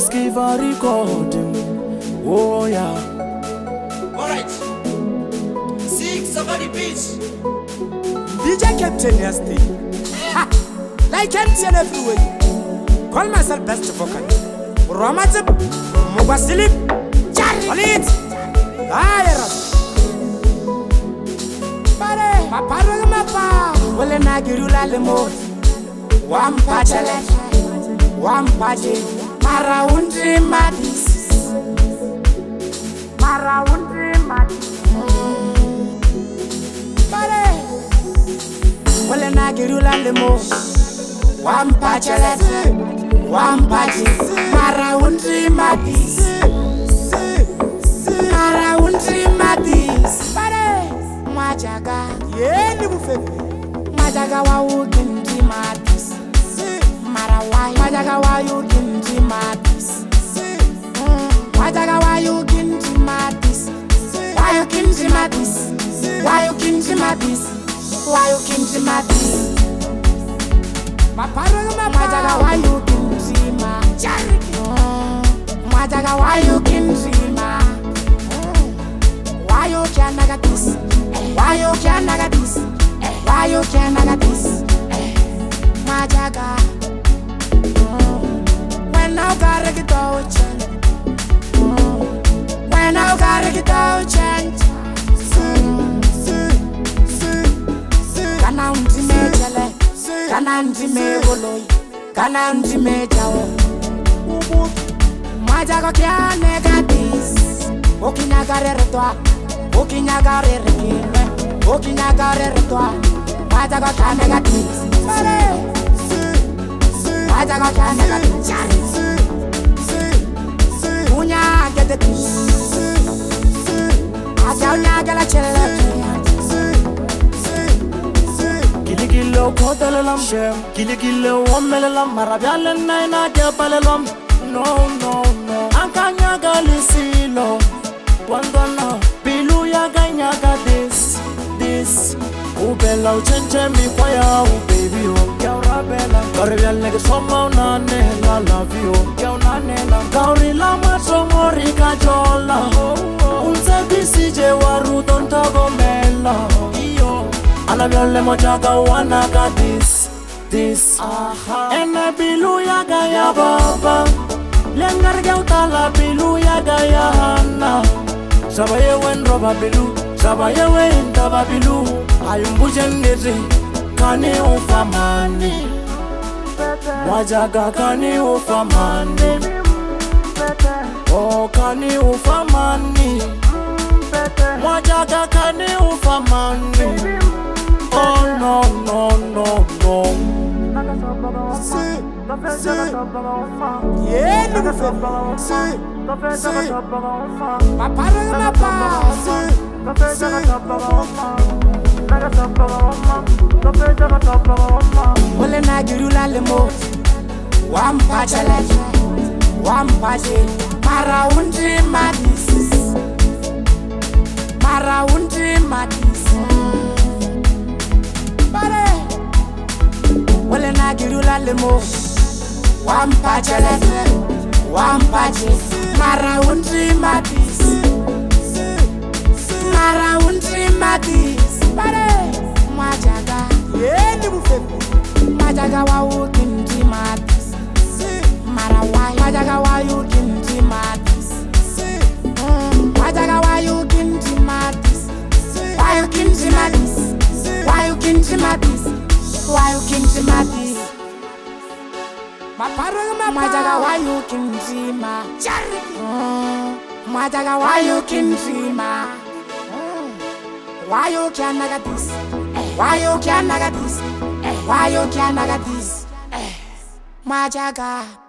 Skiva recording. Oh yeah. Alright. 6 over the beach. DJ Captain yesterday. Like Captain everywhere. Call myself best vocal. Romatip, Mubasilip, Charlie. Pare, maparo mapa. Wale na girula lemo. Wampachale, wampache. Mara undri madis. Mara undri madis. Pare, wale na girula lemo. Wampachale, wampache. Mara undri madis. Mara undri madis. Pare, majaga. Yeni bufefe. Majaga wa ugindi madis. Mara why? Majaga wa ugindi madis. Majaga wa ugindi madis. Why you gindi madis? Why you gindi madis? Why you gindi madis? Majaga wa ugindi madis. Majaga wa ugindi madis. Why you can't naga this? Why you can't naga this? Why you can't naga this? Majaga. When I gotta get out, when I gotta get out, Kana undime jale, kana undime boloi, kana undime jao. Majaga can't naga this. Okinagare toa. Okinagare rekine, okinagare toa. Majaga can't naga this. Majaga can't naga this. Unya get the this. Asaunya gala chele. Kiligilo kodalelam shem, kiligilo omelelam marabiale naina diapalelam. No, no, no. Ankanya galisilo. Wandona bilu ya ganyaga this. Ubela uchenche mi kwa ya baby oh. Ya urabela Karibial nege soma unane la love you. Ya unane la Kauri la matomori kajola. Unse bisije waru donta gomela. Iyo Anabiale mojaga wanaga this. Ene bilu ya gaya baba. Lengar gautala bilu ya gaya hana. Sabaye wen roba bilu, sabaye wen daba bilu. Ayumbujen nezi, kani ufamani. Wajaga kani ufamani. Oh kani ufamani. Wajaga kani ufamani. Oh no no no no. Yeah, no bufefe. Maparo mapa. Wale na girula lemo. Wampachale, wampache. Mara undri madis. Mara undri madis. Pare. Wale na girula lemo. Wampachale, wampache. Mara undri madis. Mara undri madis. Pare. Majaga. Yeni bufefe. Majaga wa ugindi madis. Mara why? Majaga wa ugindi madis. Majaga wa ugindi madis. Why you gindi madis? Why you gindi madis? Why you gindi madis? Majaga why you gindi madis? Majaga why you gindi madis? Why you can't naga this? Why you can't naga this? Why you can't naga this? Majaga.